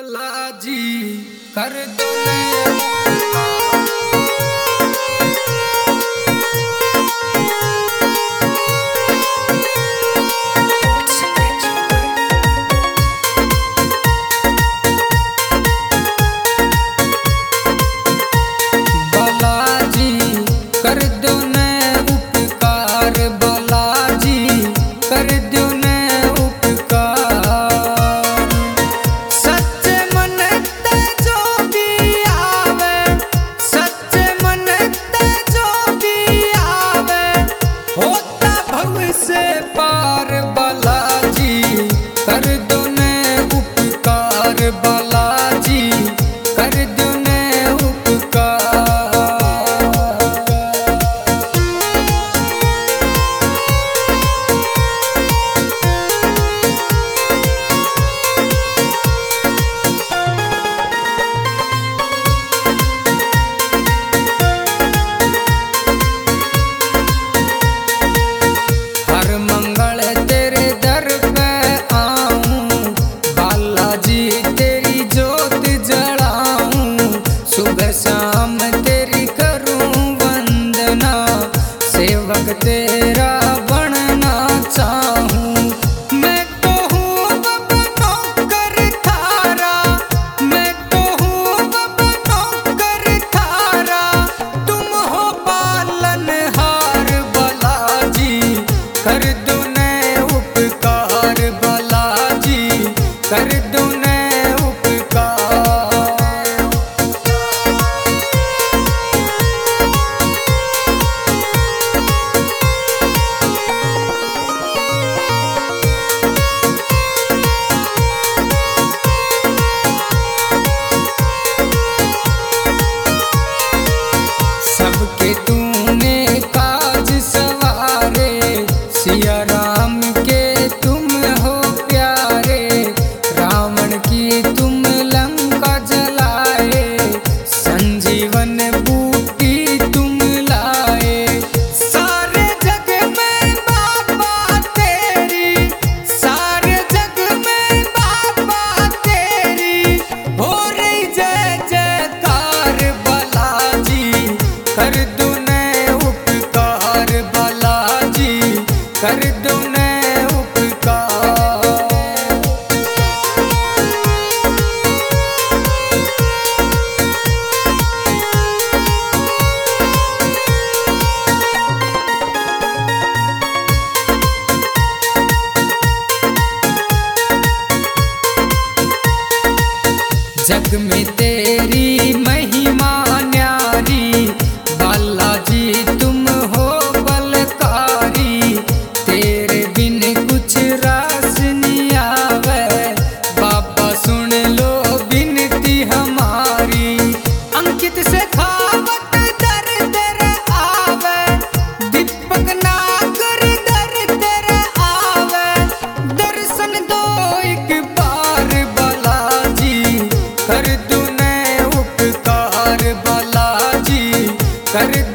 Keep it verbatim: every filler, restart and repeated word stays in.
बालाजी कर दो नया बालाजी कर दो नया उपकार बालाजी कर दो नया उपकार सच्चे मन ते जो भी आवे सच्चे मन ते जो भी आवे होता भव से पार बालाजी कर दो नया उपकार बालाजी कर दो नया उपकार। हर मंगल तेरे दर पे आऊं बालाजी तेरी जोत जलाऊं सुबह शाम तेरी करूं वंदना सेवक तेरा बनना चाहूं मैं तो हूँ अब नौकर थारा मैं तो हूँ अब नौकर थारा तुम हो पालनहार बालाजी कर दो नया उपकार बालाजी कर दो नया उपकार। सबके तूने काज सवारे सिया राम के तुम हो प्यारे रावण की तुम लंका जलाए संजीवन बूटी तुम लाए सारे जग में बाबा तेरी सारे जग में बाबा तेरी हो रही जय जयकार बालाजी कर दो नया उपकार बालाजी कर दो नया उपकार। जग में तेरी महिमा न्यारी बालाजी तुम हो बलकारी तेरे बिन कुछ रास नहीं आवे बाबा सुन लो विनती हमारी अंकित से खावत दर दर आवे दीपक नागर दर दर आवे दर्शन दो एक बार बालाजी कर दो नया उपकार बालाजी कर